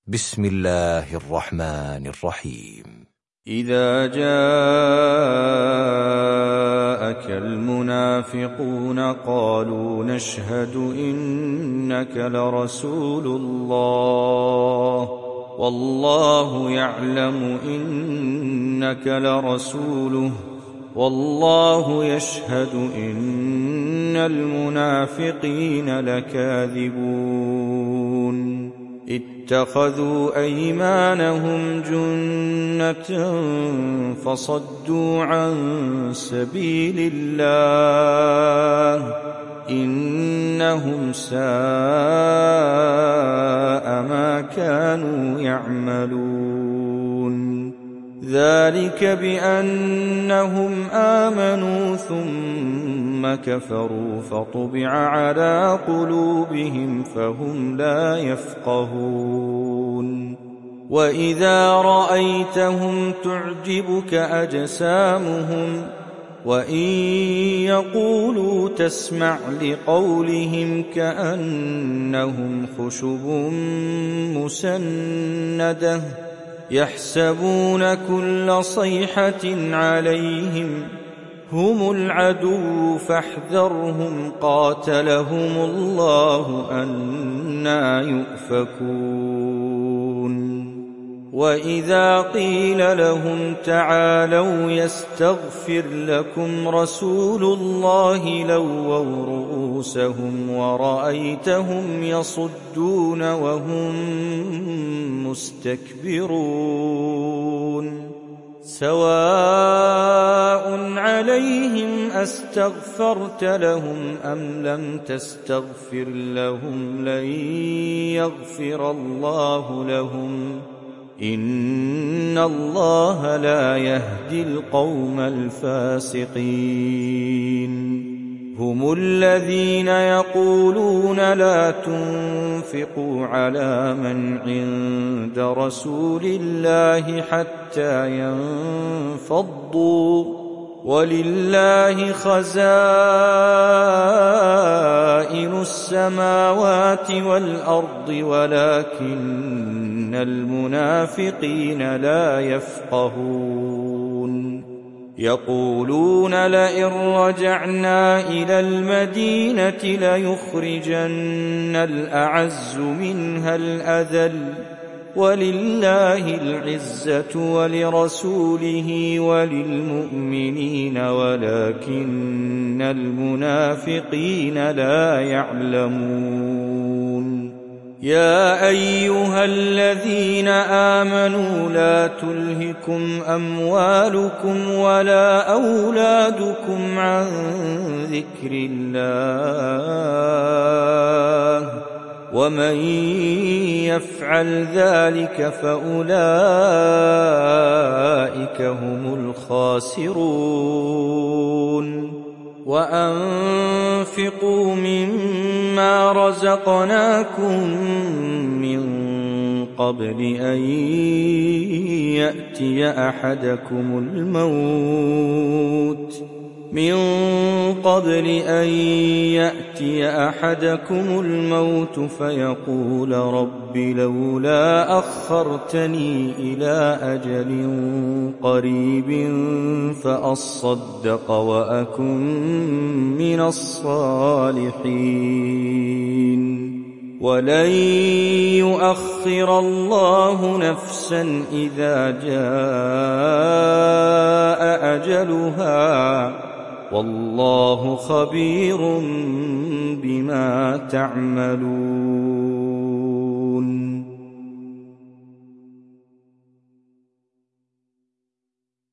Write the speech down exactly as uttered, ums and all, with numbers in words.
بسم الله الرحمن الرحيم. إذا جاءك المنافقون قالوا نشهد إنك لرسول الله والله يعلم إنك لرسوله والله يشهد إن المنافقين لكاذبون. اتخذوا أيمانهم جنة فصدوا عن سبيل الله إنهم ساء ما كانوا يعملون. ذلك بأنهم آمنوا ثم كفروا فطبع على قلوبهم فهم لا يفقهون. وإذا رأيتهم تعجبك أجسامهم وإن يقولوا تسمع لقولهم كأنهم خشب مسندة يحسبون كل صيحة عليهم هم العدو فاحذرهم قاتلهم الله أنى يؤفكون. وإذا قيل لهم تعالوا يستغفر لكم رسول الله لووا رؤوسهم ورأيتهم يصدون وهم مستكبرون. سواء عليهم أستغفرت لهم أم لم تستغفر لهم لن يغفر الله لهم إن الله لا يهدي القوم الفاسقين. هم الذين يقولون لا تنفقوا على من عند رسول الله حتى ينفضوا ولله خزائن السماوات والأرض ولكن المنافقين لا يفقهون. يقولون لئن رجعنا إلى المدينة ليخرجن الأعز منها الأذل ولله العزة ولرسوله وللمؤمنين ولكن المنافقين لا يعلمون. يا أيها الذين آمنوا لا تلهكم أموالكم ولا أولادكم عن ذكر الله ومن يفعل ذلك فأولئك هم الخاسرون. وأنفقوا مما رزقناكم من قبل أن يأتي أحدكم الموت من قبل أن يأتي أحدكم الموت فيقول رب لولا أخرتني إلى أجل قريب فأصدق وأكن من الصالحين. ولن يؤخر الله نفسا إذا جاء أجلها والله خبير بما تعملون.